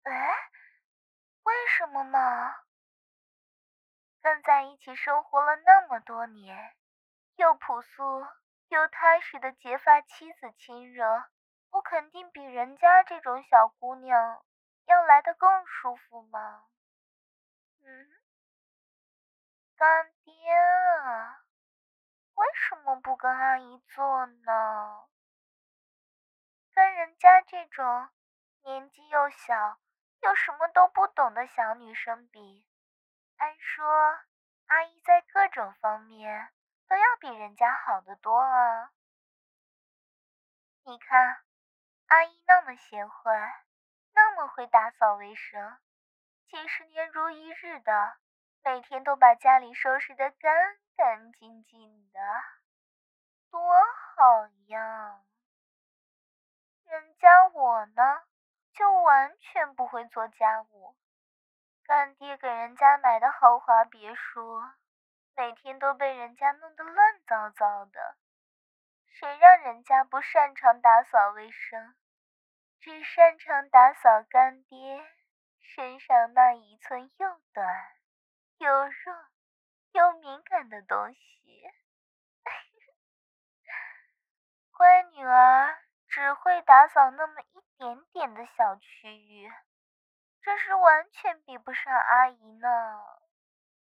为什么嘛？跟在一起生活了那么多年，又朴素又踏实的结发妻子亲热，我肯定比人家这种小姑娘要来得更舒服嘛。干爹啊，为什么不跟阿姨做呢？跟人家这种年纪又小又什么都不懂的小女生比，按说阿姨在各种方面都要比人家好得多啊。你看，阿姨那么贤惠，那么会打扫卫生，几十年如一日的，每天都把家里收拾得干干净净的，多好呀！人家我呢，就完全不会做家务。干爹给人家买的豪华别墅，每天都被人家弄得乱糟糟的。谁让人家不擅长打扫卫生，只擅长打扫干爹身上那一寸又短又弱又敏感的东西。乖女儿只会打扫那么一点点的小区域，这是完全比不上阿姨呢。